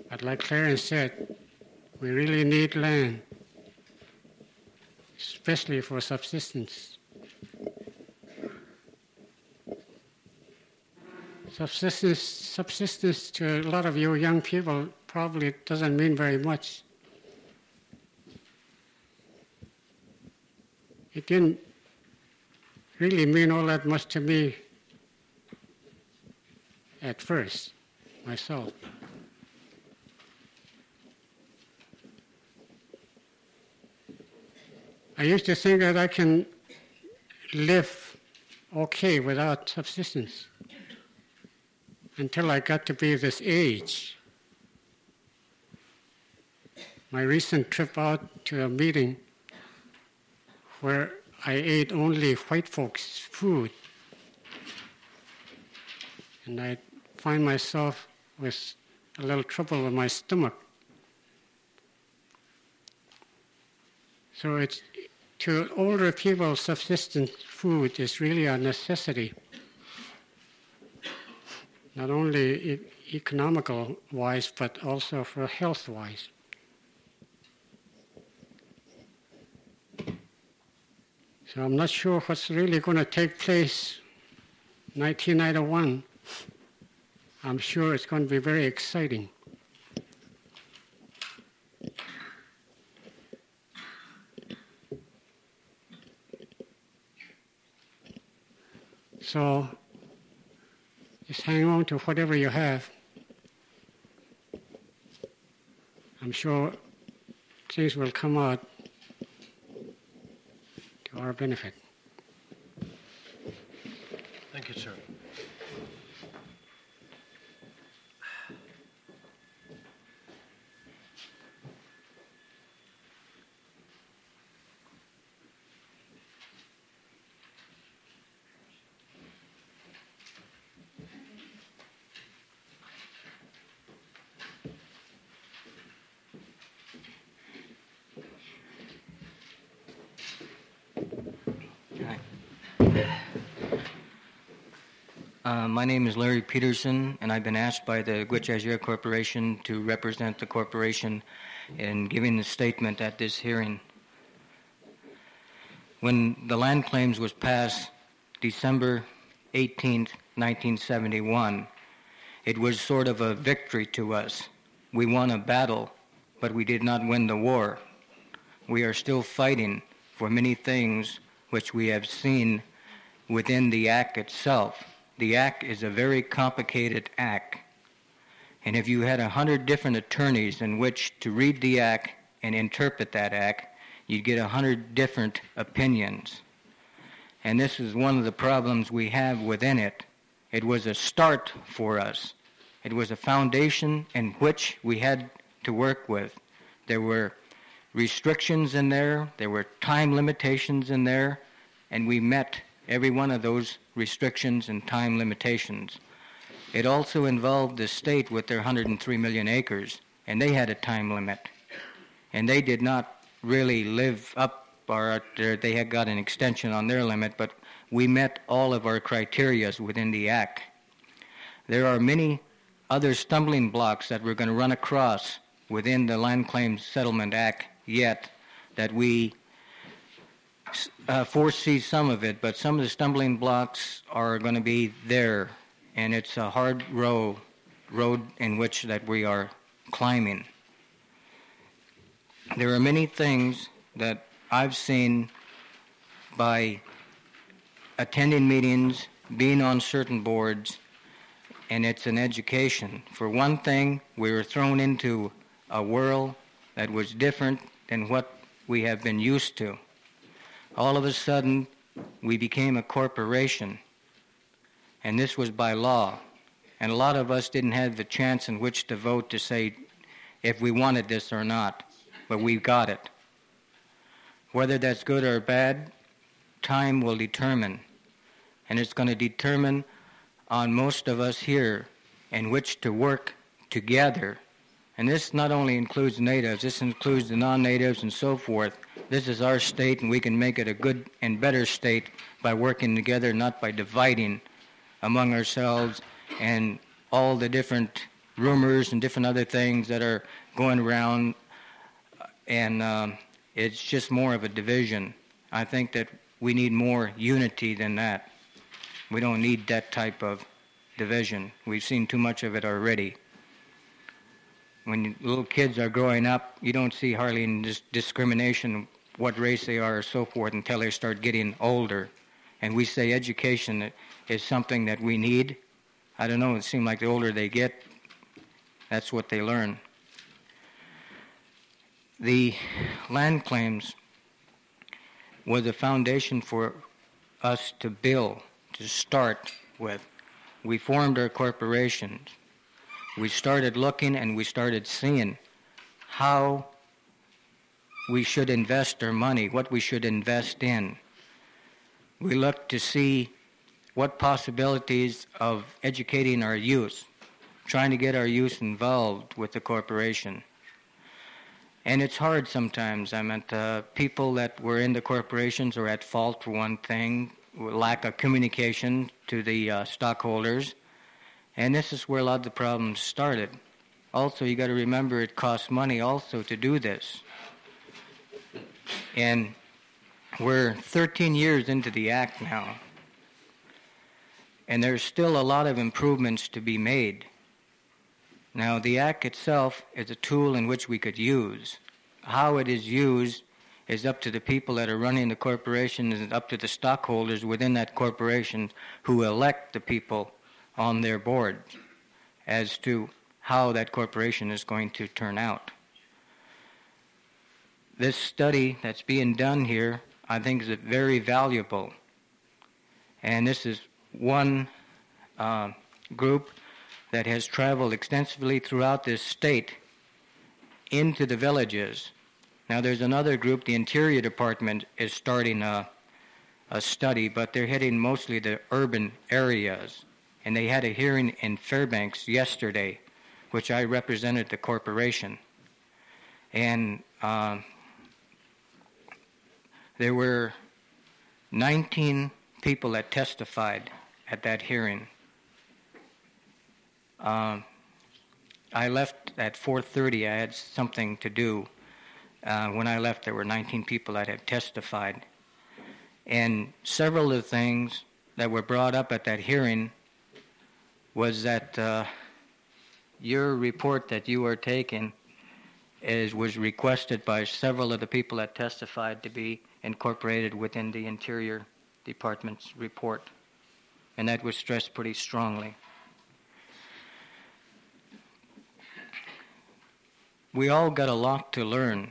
But like Clarence said, we really need land, especially for subsistence. Subsistence to a lot of you young people probably doesn't mean very much. It didn't really mean all that much to me at first, myself. I used to think that I can live okay without subsistence until I got to be this age. My recent trip out to a meeting where I ate only white folks' food, and I find myself with a little trouble with my stomach. So it's, to older people, subsistence food is really a necessity, not only economical-wise, but also for health-wise. So I'm not sure what's really going to take place in 1991. I'm sure it's going to be very exciting. So just hang on to whatever you have. I'm sure things will come out to our benefit. Thank you, sir. My name is Larry Peterson, and I've been asked by the Gwich'in Corporation to represent the corporation in giving the statement at this hearing. When the land claims was passed December 18th, 1971, it was sort of a victory to us. We won a battle, but we did not win the war. We are still fighting for many things which we have seen within the act itself. The act is a very complicated act. And if you had 100 different attorneys in which to read the act and interpret that act, you'd get 100 different opinions. And this is one of the problems we have within it. It was a start for us. It was a foundation in which we had to work with. There were restrictions in there, there were time limitations in there, and we met every one of those restrictions and time limitations. It also involved the state with their 103 million acres, and they had a time limit. And they did not really live up, or they had got an extension on their limit, but we met all of our criteria within the act. There are many other stumbling blocks that we're going to run across within the Land Claims Settlement Act yet that we foresee some of it, but some of the stumbling blocks are going to be there, and it's a hard road in which that we are climbing. There are many things that I've seen by attending meetings, being on certain boards, and it's an education. For one thing, we were thrown into a world that was different than what we have been used to. All of a sudden, we became a corporation, and this was by law. And a lot of us didn't have the chance in which to vote to say if we wanted this or not, but we got it. Whether that's good or bad, time will determine, and it's going to determine on most of us here in which to work together. And this not only includes natives, this includes the non-natives and so forth. This is our state, and we can make it a good and better state by working together, not by dividing among ourselves and all the different rumors and different other things that are going around, and it's just more of a division. I think that we need more unity than that. We don't need that type of division. We've seen too much of it already. When little kids are growing up, you don't see hardly any discrimination, what race they are or so forth, until they start getting older. And we say education is something that we need. I don't know, it seems like the older they get, that's what they learn. The land claims was a foundation for us to build, to start with. We formed our corporations. We started looking and we started seeing how we should invest our money, what we should invest in. We looked to see what possibilities of educating our youth, trying to get our youth involved with the corporation. And it's hard sometimes. I mean, people that were in the corporations are at fault for one thing, lack of communication to the stockholders. And this is where a lot of the problems started. Also, you got to remember it costs money also to do this. And we're 13 years into the Act now. And there's still a lot of improvements to be made. Now, the Act itself is a tool in which we could use. How it is used is up to the people that are running the corporation and up to the stockholders within that corporation who elect the people on their board as to how that corporation is going to turn out. This study that's being done here, I think, is very valuable. And this is one group that has traveled extensively throughout this state into the villages. Now there's another group, the Interior Department is starting a study, but they're hitting mostly the urban areas. And they had a hearing in Fairbanks yesterday, which I represented the corporation. And there were 19 people that testified at that hearing. I left at 4:30. I had something to do. When I left, there were 19 people that had testified. And several of the things that were brought up at that hearing was that your report that you were taking was requested by several of the people that testified to be incorporated within the Interior Department's report. And that was stressed pretty strongly. We all got a lot to learn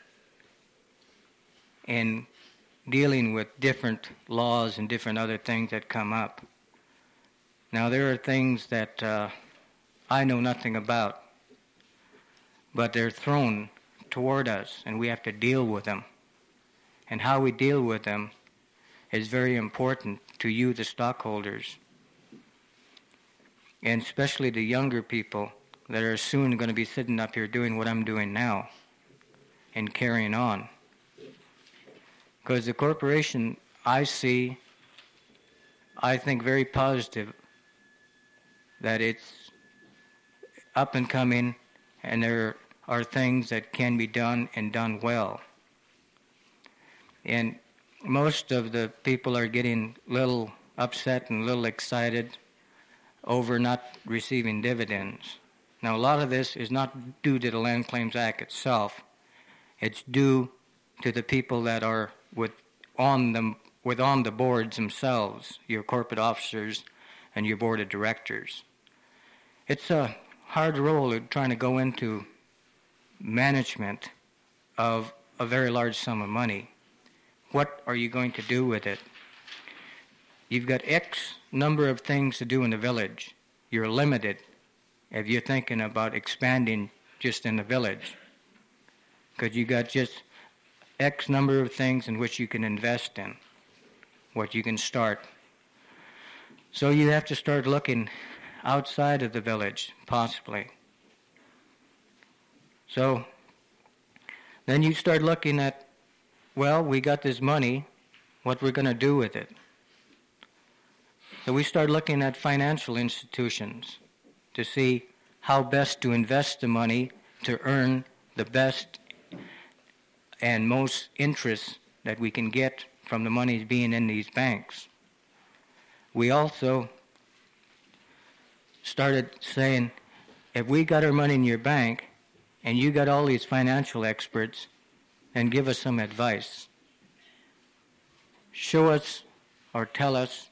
in dealing with different laws and different other things that come up. Now, there are things that I know nothing about, but they're thrown toward us, and we have to deal with them. And how we deal with them is very important to you, the stockholders, and especially the younger people that are soon going to be sitting up here doing what I'm doing now and carrying on. Because the corporation I see, I think very positive that it's up and coming, and there are things that can be done and done well. And most of the people are getting a little upset and a little excited over not receiving dividends. Now, a lot of this is not due to the Land Claims Act itself. It's due to the people that are on the boards themselves, your corporate officers and your board of directors. It's a hard role trying to go into management of a very large sum of money. What are you going to do with it? You've got X number of things to do in the village. You're limited if you're thinking about expanding just in the village, because you got just X number of things in which you can invest in, what you can start. So you have to start looking outside of the village, possibly. So then you start looking at, well, we got this money, what we're going to do with it. So we start looking at financial institutions to see how best to invest the money to earn the best and most interest that we can get from the monies being in these banks. We also started saying, if we got our money in your bank and you got all these financial experts, then give us some advice. Show us or tell us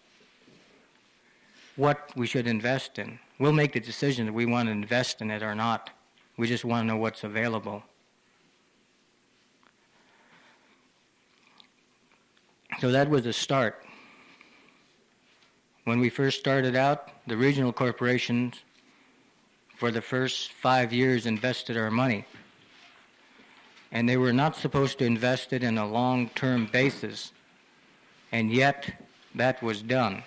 what we should invest in. We'll make the decision if we want to invest in it or not. We just want to know what's available. So that was the start. When we first started out, the regional corporations for the first 5 years invested our money. And they were not supposed to invest it in a long-term basis. And yet, that was done.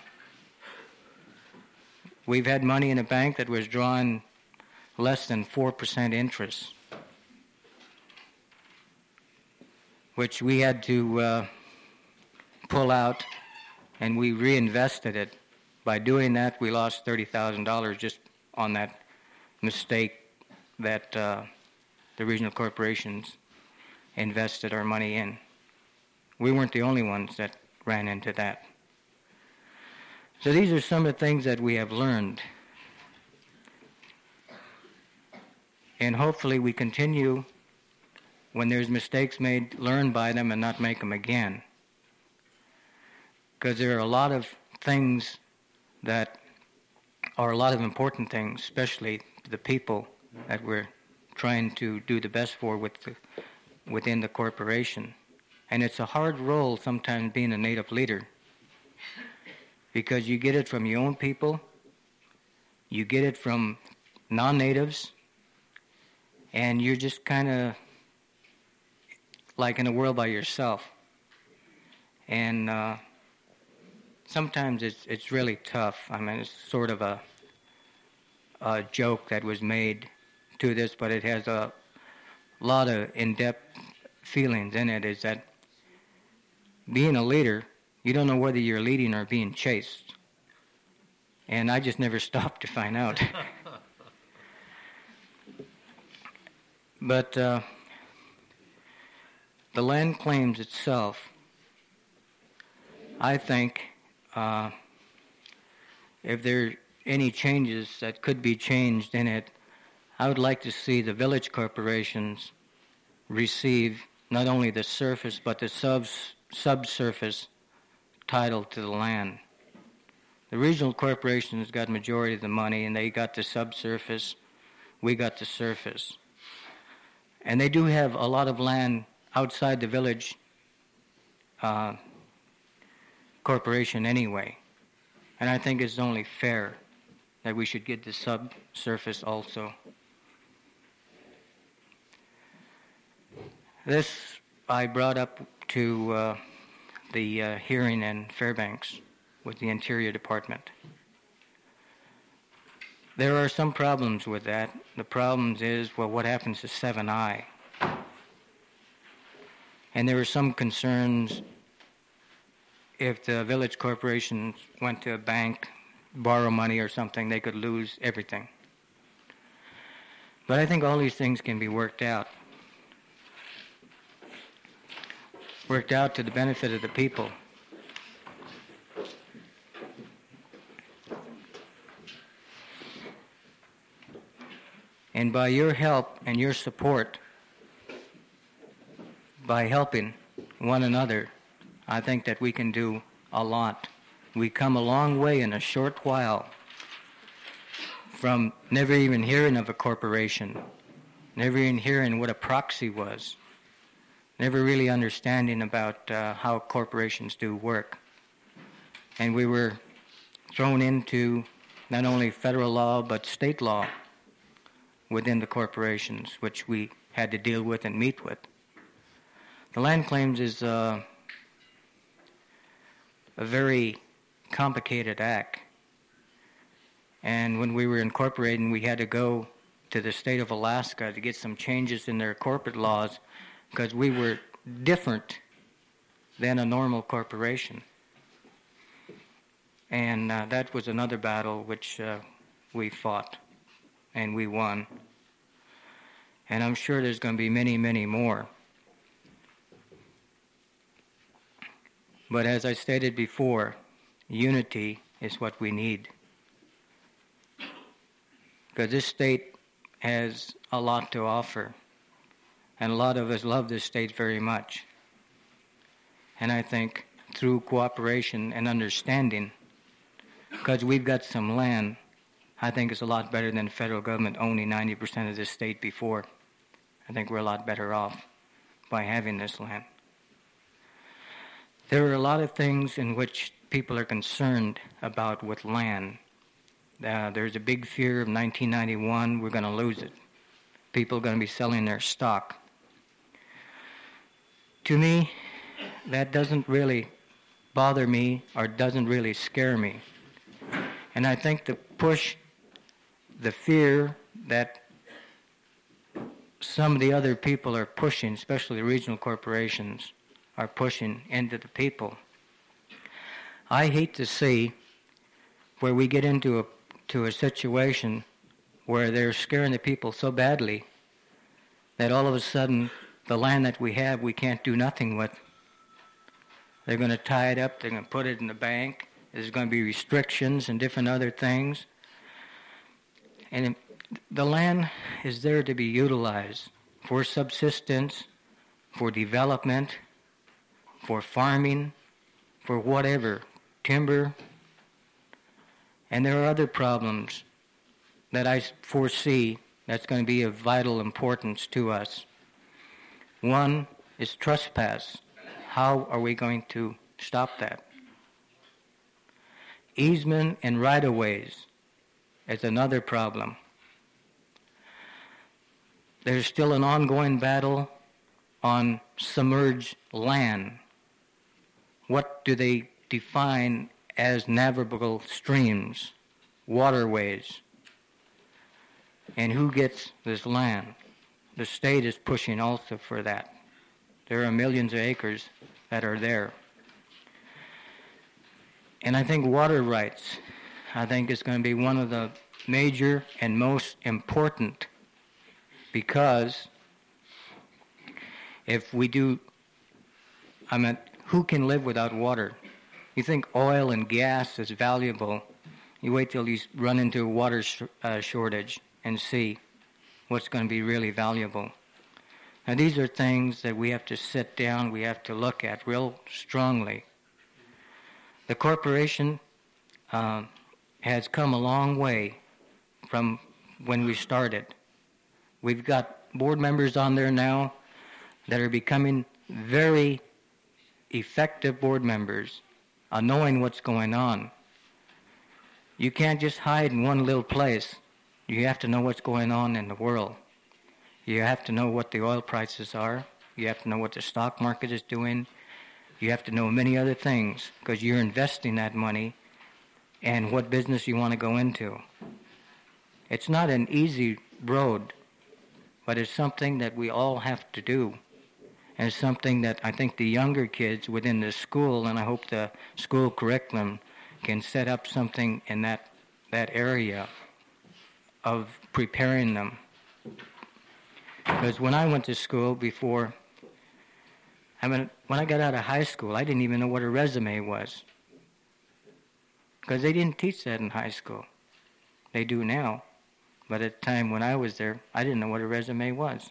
We've had money in a bank that was drawing less than 4% interest, which we had to pull out, and we reinvested it. By doing that, we lost $30,000 just on that mistake that the regional corporations invested our money in. We weren't the only ones that ran into that. So these are some of the things that we have learned. And hopefully we continue, when there's mistakes made, learn by them and not make them again. Because there are a lot of things that are a lot of important things, especially the people that we're trying to do the best for within the corporation. And it's a hard role sometimes being a native leader, because you get it from your own people, you get it from non-natives, and you're just kind of like in a world by yourself. And sometimes it's really tough. I mean, it's sort of a joke that was made to this, but it has a lot of in-depth feelings in it, is that being a leader, you don't know whether you're leading or being chased. And I just never stopped to find out. But the land claims itself, I think, if there are any changes that could be changed in it, I would like to see the village corporations receive not only the surface but the subsurface title to the land. The regional corporations got majority of the money, and they got the subsurface. We got the surface. And they do have a lot of land outside the village corporation anyway. And I think it's only fair that we should get the subsurface also. This I brought up to the hearing in Fairbanks with the Interior Department. There are some problems with that. The problems is, well, what happens to 7I? And there were some concerns if the village corporations went to a bank, borrow money or something, they could lose everything. But I think all these things can be worked out to the benefit of the people. And by your help and your support, by helping one another, I think that we can do a lot. We come a long way in a short while from never even hearing of a corporation, never even hearing what a proxy was, never really understanding about how corporations do work. And we were thrown into not only federal law but state law within the corporations, which we had to deal with and meet with. The land claims is a very complicated act. And when we were incorporating, we had to go to the state of Alaska to get some changes in their corporate laws because we were different than a normal corporation. And that was another battle which we fought. and we won. And I'm sure there's going to be many, many more. But as I stated before, unity is what we need. Because this state has a lot to offer. And a lot of us love this state very much. And I think through cooperation and understanding, because we've got some land, I think it's a lot better than the federal government owning 90% of this state before. I think we're a lot better off by having this land. There are a lot of things in which people are concerned about with land. There's a big fear of 1991, we're going to lose it. People are going to be selling their stock. To me, that doesn't really bother me or doesn't really scare me. And I think to push the fear that some of the other people are pushing, especially the regional corporations, are pushing into the people. I hate to see where we get into a situation where they're scaring the people so badly that all of a sudden the land that we have we can't do nothing with. They're going to tie it up, they're going to put it in the bank, there's going to be restrictions and different other things. And the land is there to be utilized for subsistence, for development, for farming, for whatever, timber. And there are other problems that I foresee that's going to be of vital importance to us. One is trespass. How are we going to stop that? Easement and right-of-ways is another problem. There's still an ongoing battle on submerged land. What do they define as navigable streams, waterways? And who gets this land? The state is pushing also for that. There are millions of acres that are there. And I think water rights, I think is going to be one of the major and most important, because if we do, who can live without water? You think oil and gas is valuable, you wait till you run into a water shortage and see what's going to be really valuable. Now these are things that we have to sit down, we have to look at real strongly. The corporation has come a long way from when we started. We've got board members on there now that are becoming very effective board members, knowing what's going on. You can't just hide in one little place. You have to know what's going on in the world. You have to know what the oil prices are. You have to know what the stock market is doing. You have to know many other things because you're investing that money and what business you want to go into. It's not an easy road, but it's something that we all have to do. And it's something that I think the younger kids within the school, and I hope the school curriculum can set up something in that area of preparing them. Because when I went to school before, when I got out of high school, I didn't even know what a resume was. Because they didn't teach that in high school. They do now. But at the time when I was there, I didn't know what a resume was.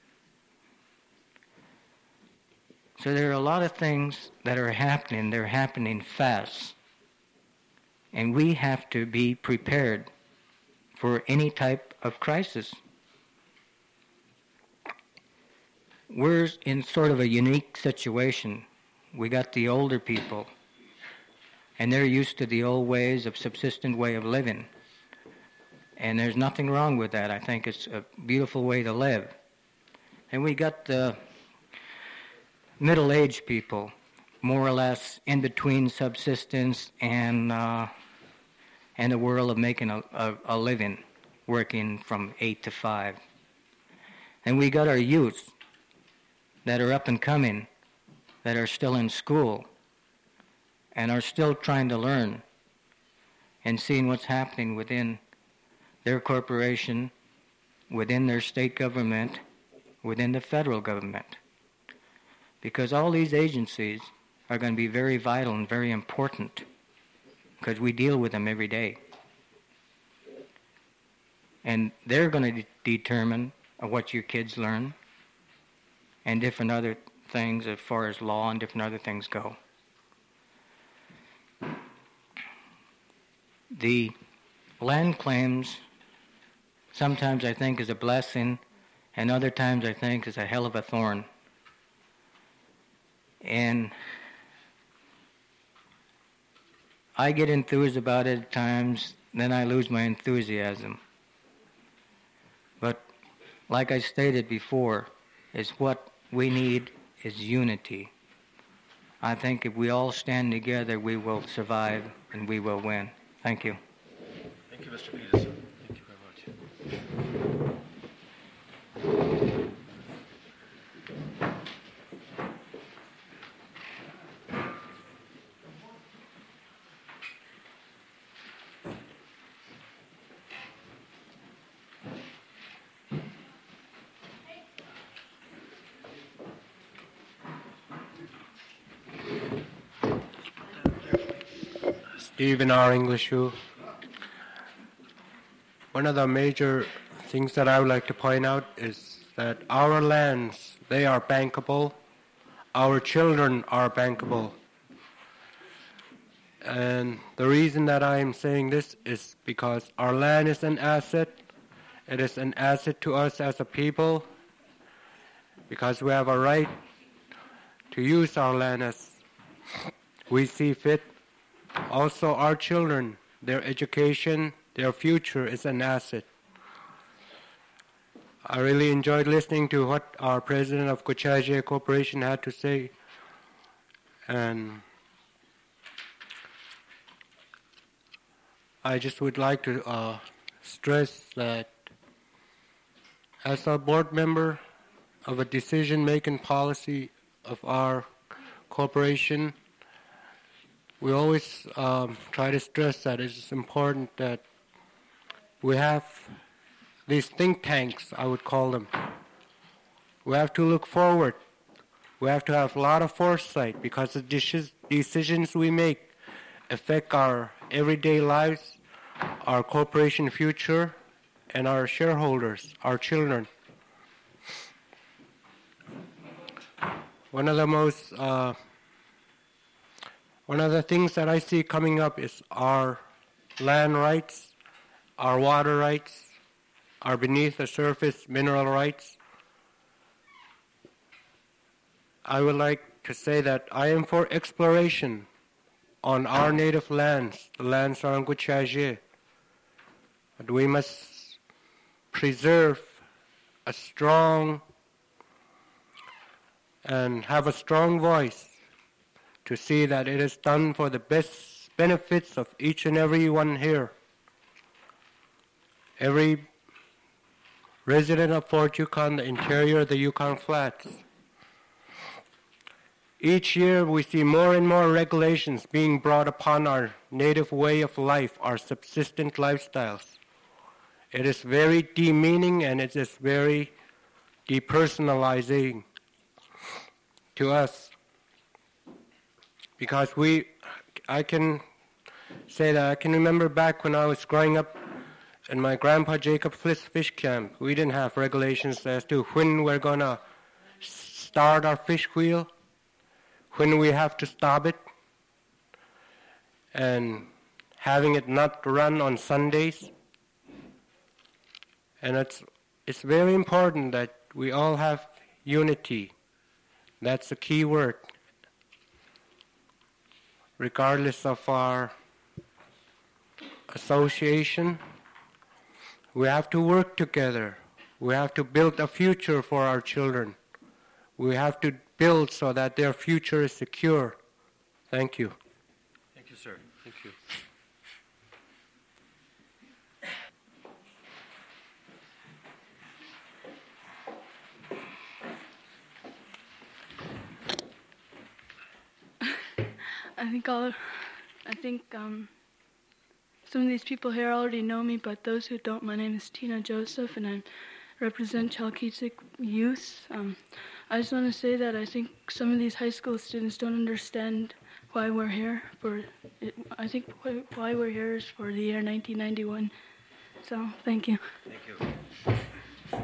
So there are a lot of things that are happening. They're happening fast. And we have to be prepared for any type of crisis. We're in sort of a unique situation. We got the older people, and they're used to the old ways of subsistent way of living. And there's nothing wrong with that. I think it's a beautiful way to live. And we got the middle-aged people, more or less in between subsistence and the world of making a living, working from 8 to 5. And we got our youth that are up and coming, that are still in school and are still trying to learn and seeing what's happening within their corporation within their state government, within the federal government. Because all these agencies are going to be very vital and very important because we deal with them every day. And they're going to determine what your kids learn and different other things as far as law and different other things go. The land claims sometimes I think is a blessing, and other times I think is a hell of a thorn. And I get enthused about it at times, then I lose my enthusiasm. But like I stated before, is what we need is unity. I think if we all stand together, we will survive and we will win. Thank you. Thank you, Mr. Peterson. Thank you very much. Stephen R. Englishu. One of the major things that I would like to point out is that our lands, they are bankable. Our children are bankable. And the reason that I am saying this is because our land is an asset. It is an asset to us as a people because we have a right to use our land as we see fit. Also, our children, their education, their future is an asset. I really enjoyed listening to what our president of Kuchaji Corporation had to say. And I just would like to stress that as a board member of a decision-making policy of our corporation, we always try to stress that it's important that we have these think tanks, I would call them. We have to look forward. We have to have a lot of foresight because the decisions we make affect our everyday lives, our corporation future, and our shareholders, our children. One of the things that I see coming up is our land rights, our water rights, our beneath the surface mineral rights. I would like to say that I am for exploration on our native lands, the lands around Kuchaji. But we must preserve a strong and have a strong voice to see that it is done for the best benefits of each and every one here. Every resident of Fort Yukon, the interior of the Yukon Flats. Each year we see more and more regulations being brought upon our native way of life, our subsistent lifestyles. It is very demeaning and it is very depersonalizing to us. Because I can say that I can remember back when I was growing up in my grandpa Jacob Fliss fish camp, we didn't have regulations as to when we're going to start our fish wheel, when we have to stop it, and having it not run on Sundays. And it's very important that we all have unity. That's the key word. Regardless of our association, we have to work together. We have to build a future for our children. We have to build so that their future is secure. Thank you. Thank you, sir. Thank you. some of these people here already know me, but those who don't, my name is Tina Joseph, and I represent Chalkitzik Youth. I just want to say that I think some of these high school students don't understand why we're here. I think why we're here is for the year 1991. So, thank you. Thank you.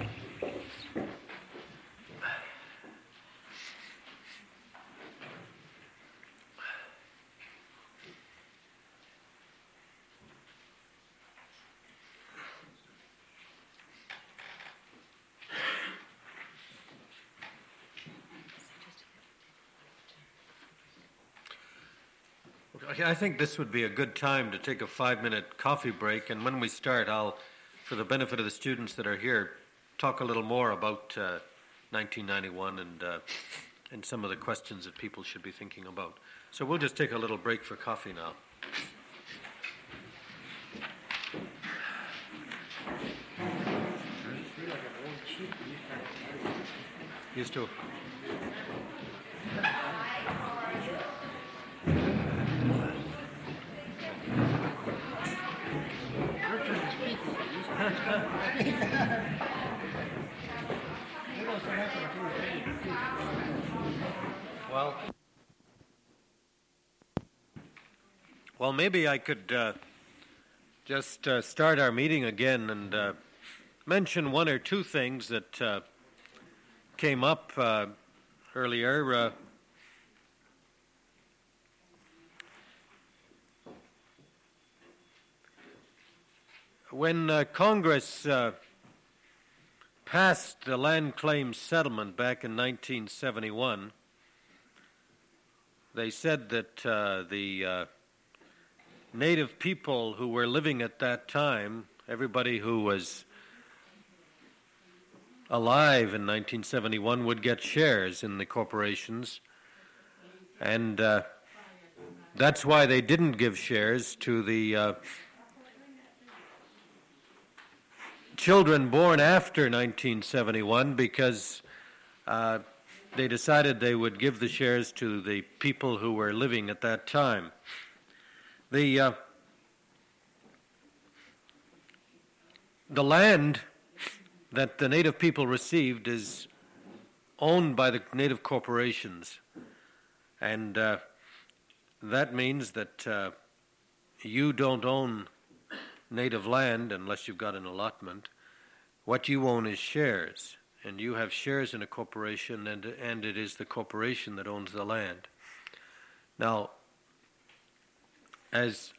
Okay, I think this would be a good time to take a 5-minute coffee break, and when we start, I'll, for the benefit of the students that are here, talk a little more about 1991 and some of the questions that people should be thinking about. So we'll just take a little break for coffee now. Used to. Well, maybe I could just start our meeting again and mention one or two things that came up earlier. When Congress passed the land claims settlement back in 1971, they said that the Native people who were living at that time, everybody who was alive in 1971 would get shares in the corporations, and that's why they didn't give shares to the children born after 1971, because they decided they would give the shares to the people who were living at that time. The land that the Native people received is owned by the Native corporations, and that means that you don't own Native land unless you've got an allotment. What you own is shares, and you have shares in a corporation, and it is the corporation that owns the land. Now, as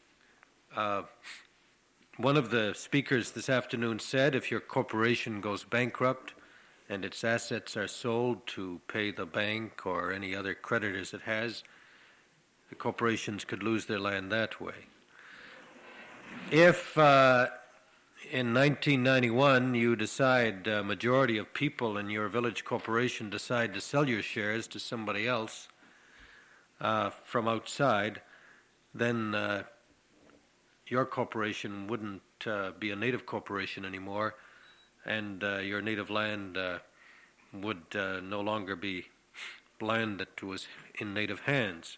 one of the speakers this afternoon said, if your corporation goes bankrupt and its assets are sold to pay the bank or any other creditors it has, the corporations could lose their land that way. If in 1991 you decide, a majority of people in your village corporation decide to sell your shares to somebody else from outside, then your corporation wouldn't be a Native corporation anymore, and your native land would no longer be land that was in Native hands.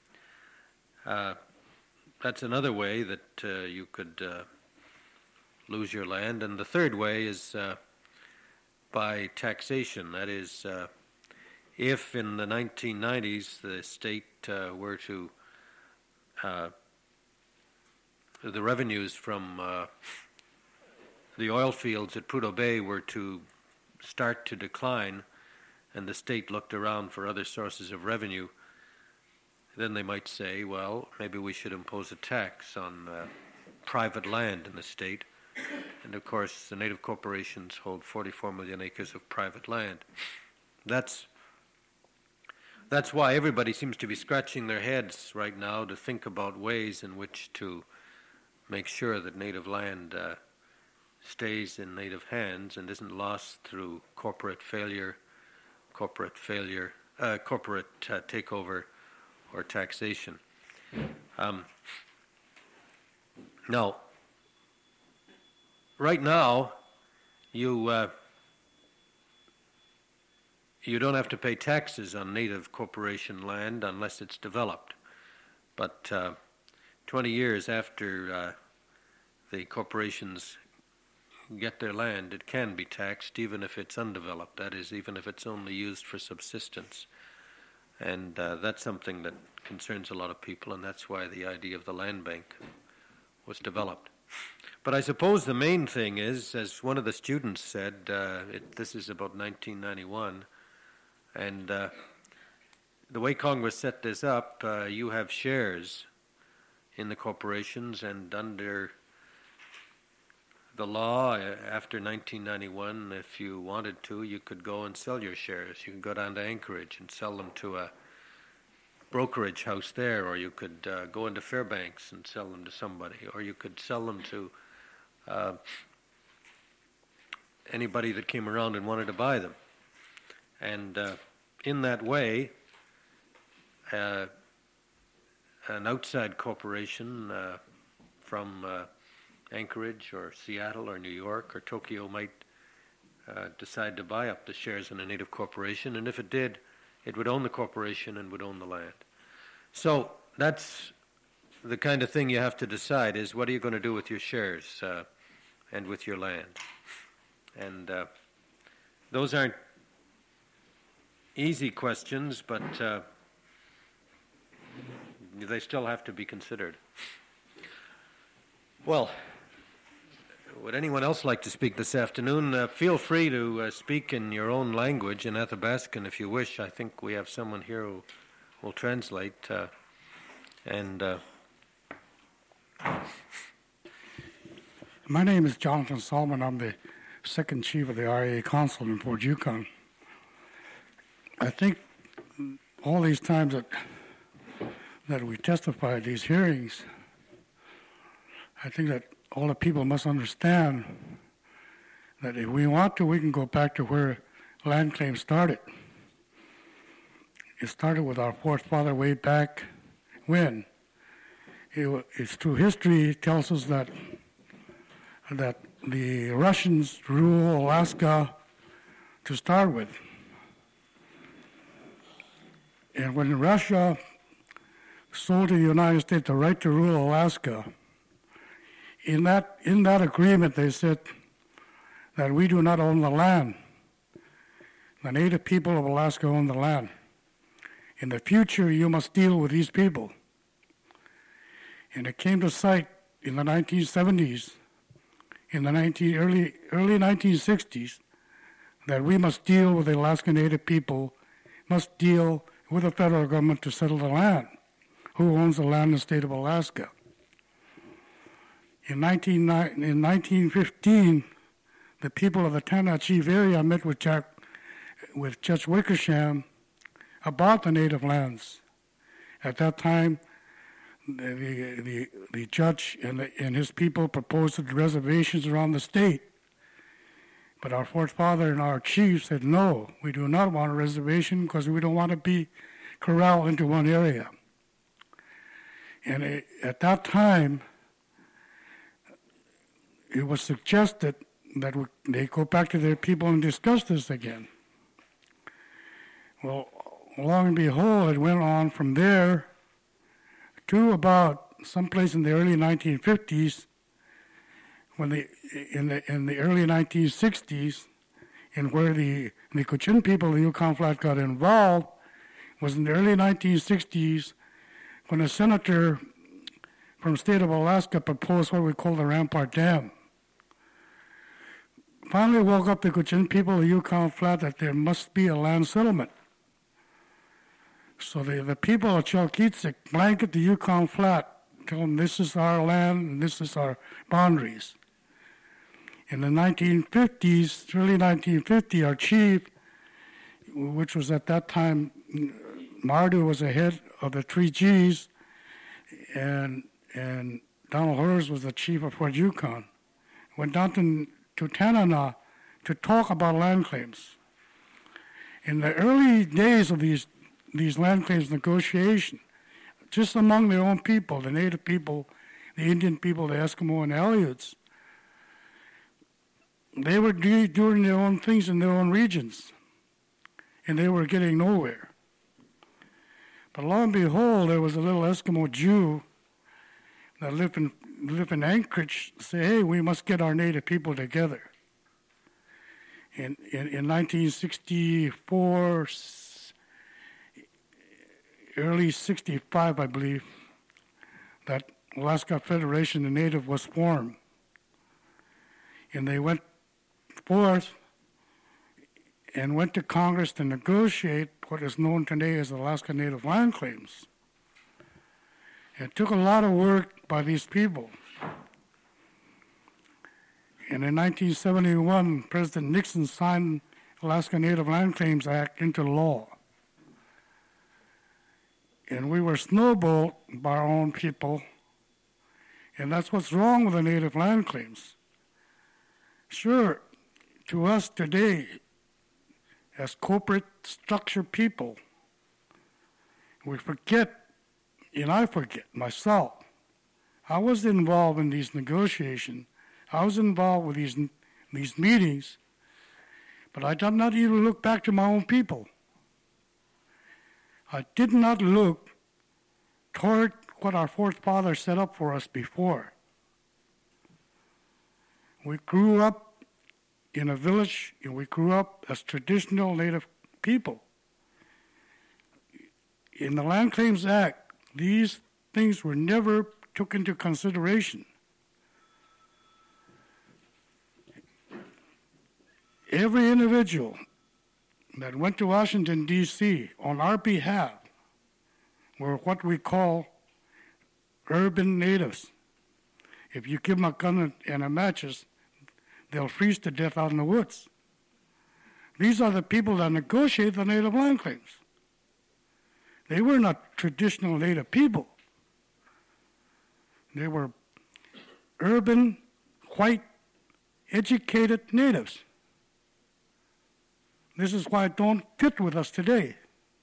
That's another way that you could lose your land. And the third way is by taxation. That is, if in the 1990s the state were to the revenues from the oil fields at Prudhoe Bay were to start to decline, and the state looked around for other sources of revenue, then they might say, well, maybe we should impose a tax on private land in the state. And of course, the Native corporations hold 44 million acres of private land. That's why everybody seems to be scratching their heads right now to think about ways in which to make sure that native land stays in native hands and isn't lost through corporate takeover or taxation. Now, right now, you don't have to pay taxes on native corporation land unless it's developed. But 20 years after the corporations get their land, it can be taxed even if it's undeveloped, that is, even if it's only used for subsistence. And that's something that concerns a lot of people, and that's why the idea of the land bank was developed. But I suppose the main thing is, as one of the students said, this is about 1991, and the way Congress set this up, you have shares in the corporations, and under the law, after 1991, if you wanted to, you could go and sell your shares. You could go down to Anchorage and sell them to a brokerage house there, or you could go into Fairbanks and sell them to somebody, or you could sell them to anybody that came around and wanted to buy them. And in that way, an outside corporation from Anchorage or Seattle or New York or Tokyo might decide to buy up the shares in a native corporation, and if it did, it would own the corporation and would own the land. So that's the kind of thing you have to decide, is what are you going to do with your shares and with your land. And those aren't easy questions, but they still have to be considered. Well, would anyone else like to speak this afternoon? Feel free to speak in your own language, in Athabascan, if you wish. I think we have someone here who will translate. My name is Jonathan Solomon. I'm the second chief of the RIA Council in Port Yukon. I think all these times that we testify at these hearings, I think that all the people must understand that if we want to, we can go back to where land claims started. It started with our forefather way back when. It's through history, it tells us that the Russians rule Alaska to start with. And when Russia sold to the United States the right to rule Alaska, in that agreement they said that we do not own the land. The native people of Alaska own the land. In the future, you must deal with these people. And it came to sight in the 1970s, in the early 1960s, that we must deal with the Alaska Native people, must deal with the federal government to settle the land. Who owns the land in the state of Alaska? In 1915, the people of the Tanna Chief area met with Judge Wickersham about the native lands. At that time, the judge and his people proposed reservations around the state. But our forefather and our chief said, no, we do not want a reservation because we don't want to be corralled into one area. And at that time, it was suggested that they go back to their people and discuss this again. Well, lo and behold, it went on from there to about someplace in the early 1950s, when in the early 1960s, and where the Cochin people of the Yukon Flat got involved, was in the early 1960s when a senator from the state of Alaska proposed what we call the Rampart Dam. Finally woke up the Cochin people of the Yukon Flat that there must be a land settlement. So the people of Chalkitsik blanket the Yukon Flat, tell them this is our land and this is our boundaries. In the 1950s, early 1950, our chief, which was at that time, Mardu was the head of the 3Gs, and Donald Hers was the chief of Fort Yukon, went down to Tanana to talk about land claims. In the early days of these land claims negotiation, just among their own people, the native people, the Indian people, the Eskimo and the Aleuts, they were doing their own things in their own regions, and they were getting nowhere. But lo and behold, there was a little Eskimo Jew that lived in live in Anchorage say, hey, we must get our Native people together. In 1964, early 65, I believe, that Alaska Federation of Native was formed. And they went forth and went to Congress to negotiate what is known today as Alaska Native Land Claims. It took a lot of work by these people. And in 1971, President Nixon signed Alaska Native Land Claims Act into law. And we were snowballed by our own people. And that's what's wrong with the Native Land Claims. Sure, to us today, as corporate structure people, we forget, and I forget myself. I was involved in these negotiations. I was involved with these meetings, but I did not even look back to my own people. I did not look toward what our forefathers set up for us before. We grew up in a village, and we grew up as traditional Native people. In the Land Claims Act, these things were never took into consideration. Every individual that went to Washington, D.C. on our behalf were what we call urban natives. If you give them a gun and a matches, they'll freeze to death out in the woods. These are the people that negotiate the Native land claims. They were not traditional Native people. They were urban, white, educated natives. This is why it don't fit with us today.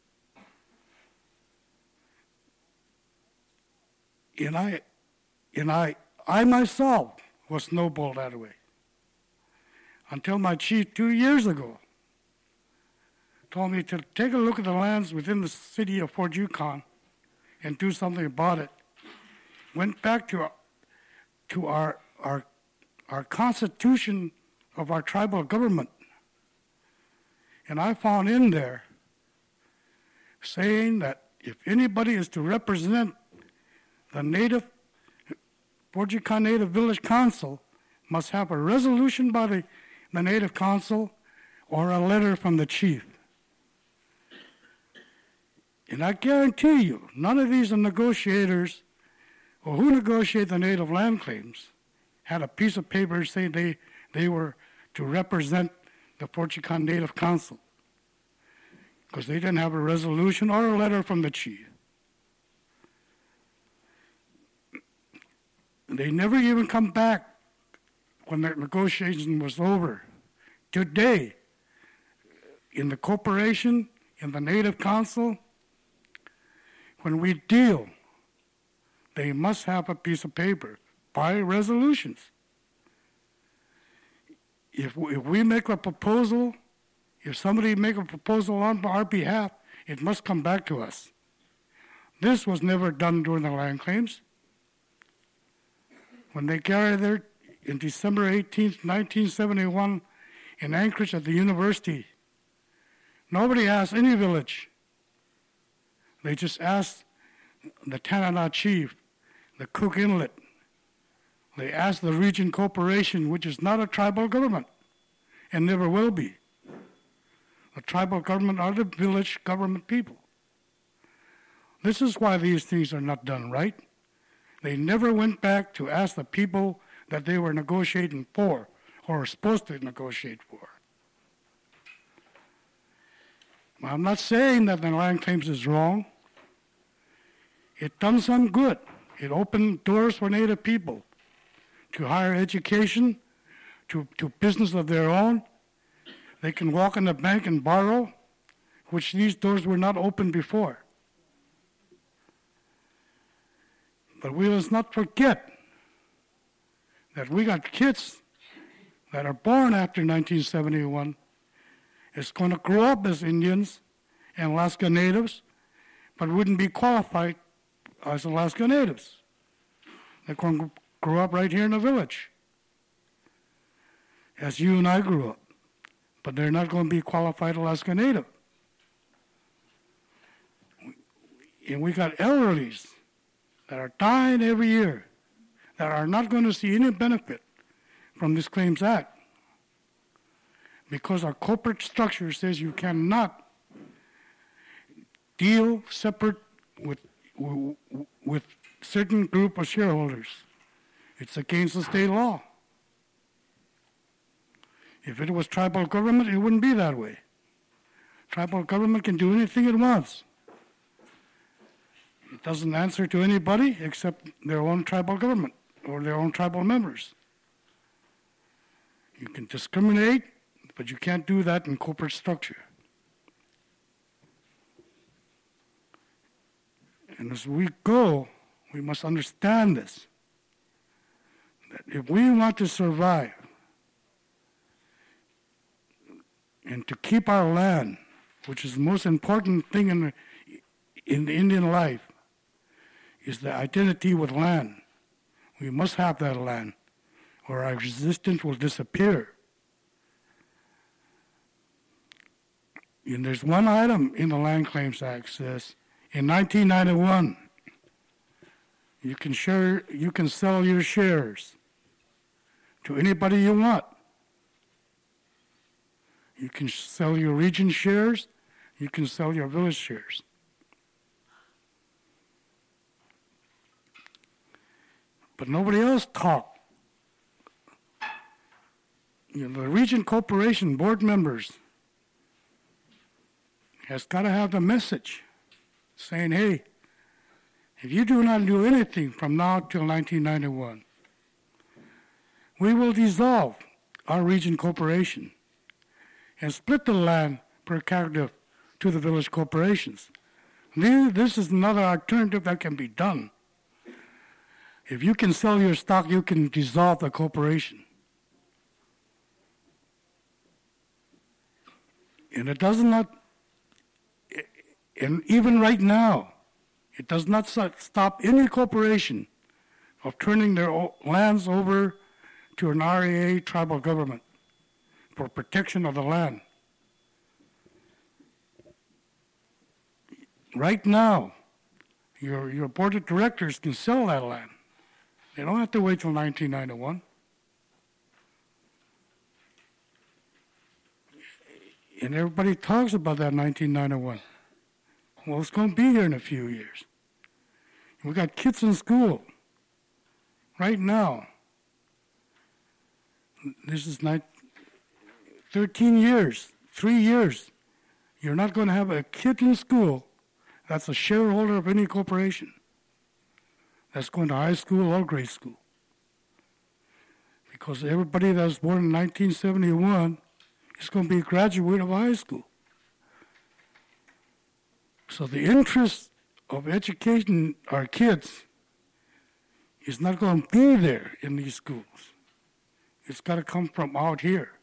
And I myself was snowballed that way. Until my chief 2 years ago told me to take a look at the lands within the city of Fort Yukon and do something about it. Went back to our constitution of our tribal government. And I found in there saying that if anybody is to represent the Native, Fort Yukon Native Village Council, must have a resolution by the Native Council or a letter from the chief. And I guarantee you, none of these negotiators or who negotiate the Native land claims had a piece of paper saying they were to represent the Fort Yukon Native Council, because they didn't have a resolution or a letter from the chief. They never even come back when the negotiation was over. Today, in the corporation, in the Native Council, when we deal, they must have a piece of paper by resolutions. If we make a proposal, if somebody make a proposal on our behalf, it must come back to us. This was never done during the land claims. When they gathered in December 18th, 1971, in Anchorage at the university, nobody asked any village. They just asked the Tanana chief, the Cook Inlet. They asked the Region Corporation, which is not a tribal government and never will be. The tribal government are the village government people. This is why these things are not done right. They never went back to ask the people that they were negotiating for or were supposed to negotiate for. I'm not saying that the land claims is wrong. It done some good. It opened doors for Native people to higher education, to business of their own. They can walk in the bank and borrow, which these doors were not open before. But we must not forget that we got kids that are born after 1971 is going to grow up as Indians and Alaska Natives, but wouldn't be qualified as Alaska Natives. They're going to grew up right here in the village, as you and I grew up. But they're not going to be qualified Alaska Native. And we got elderlies that are dying every year that are not going to see any benefit from this Claims Act because our corporate structure says you cannot deal separate with certain group of shareholders. It's against the state law. If it was tribal government, it wouldn't be that way. Tribal government can do anything it wants. It doesn't answer to anybody except their own tribal government or their own tribal members. You can discriminate, but you can't do that in corporate structure. And as we go, we must understand this. That if we want to survive and to keep our land, which is the most important thing in the Indian life, is the identity with land. We must have that land, or our existence will disappear. And there's one item in the Land Claims Act says, in 1991, you can sell your shares to anybody you want. You can sell your region shares, you can sell your village shares. But nobody else talked. The region corporation board members has got to have the message saying, hey, if you do not do anything from now till 1991, we will dissolve our region corporation and split the land per capita to the village corporations. This is another alternative that can be done. If you can sell your stock, you can dissolve the corporation. And it does not, and even right now, it does not stop any corporation of turning their lands over to an RAA tribal government for protection of the land. Right now, your board of directors can sell that land. They don't have to wait till 1991. And everybody talks about that 1991. Well, it's going to be here in a few years. We got kids in school right now. This is 13 years, 3 years. You're not going to have a kid in school that's a shareholder of any corporation that's going to high school or grade school. Because everybody that was born in 1971 is going to be a graduate of high school. So the interest of educating our kids is not going to be there in these schools. It's got to come from out here.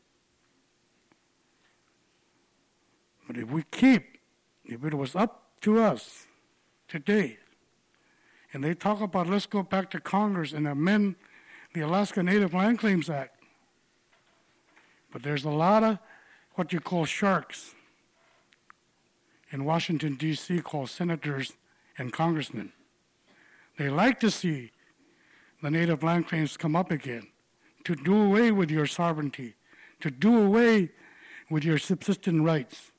But if it was up to us today, and they talk about let's go back to Congress and amend the Alaska Native Land Claims Act, but there's a lot of what you call sharks in Washington, D.C. called senators and congressmen. They like to see the native land claims come up again, to do away with your sovereignty, to do away with your subsistent rights.